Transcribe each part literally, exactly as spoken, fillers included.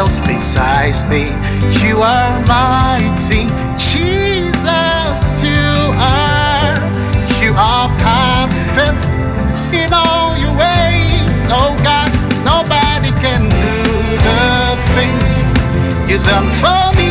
else besides thee. You are mighty, Jesus, you are. You are perfect in all your ways, oh God. Nobody can do the things you've done for me.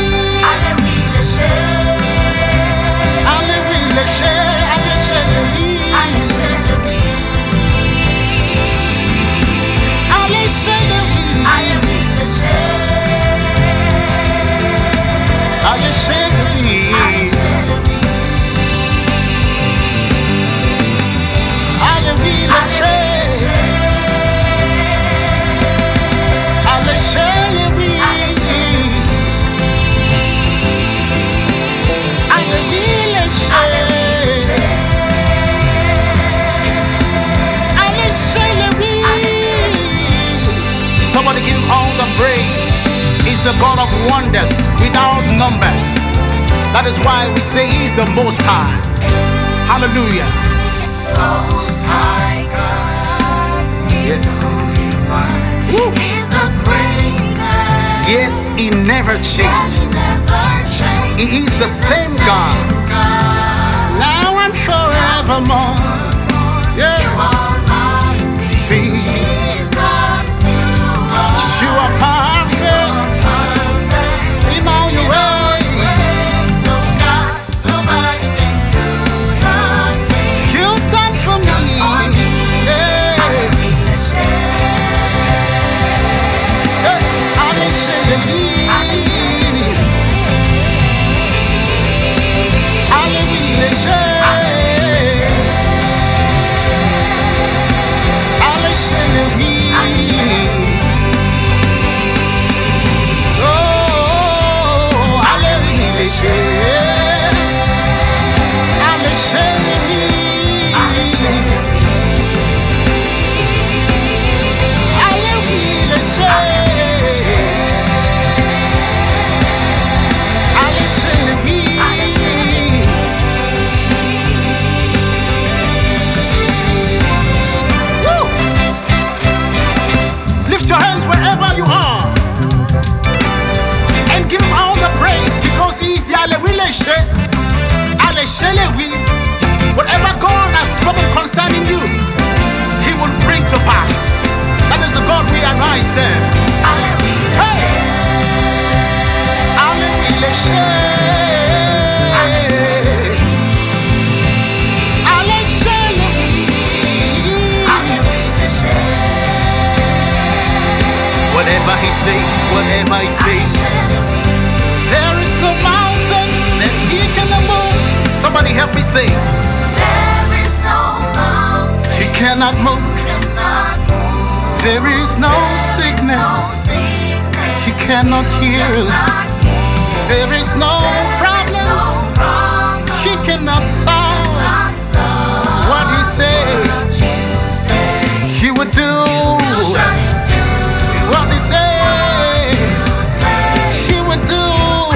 Somebody give him all the praise. He's the God of wonders without numbers. That is why we say he's the Most High. Hallelujah. Most High God. Yes. He's the greatest. Yes, he never changed. He is the same God. Now and forevermore. Yeah. See, you are perfect in all your ways, oh God. Nobody can do nothing. You stand for me. Yeah. Whatever God has spoken concerning you, he will bring to pass. That is the God we and I serve. Whatever he says, whatever he says, there is no mountain that he cannot move. Somebody help me sing. There is no mountain he cannot move. cannot move. There is no sickness he cannot heal. There is no problem he cannot solve. What he says he would do. What he says he would do.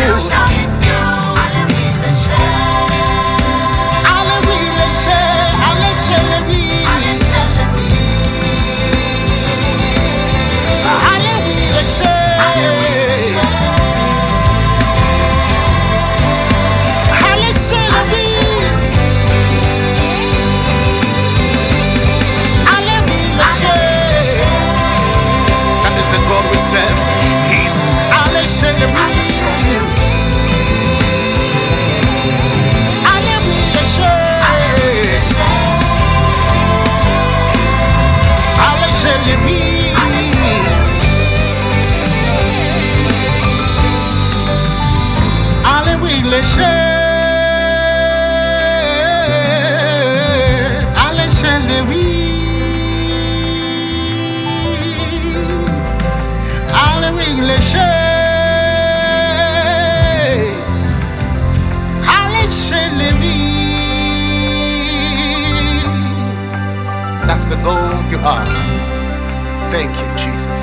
That's the goal you are. Thank you, Jesus.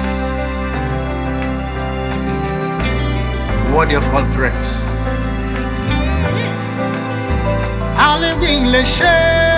Worthy of all praise. Hallelujah.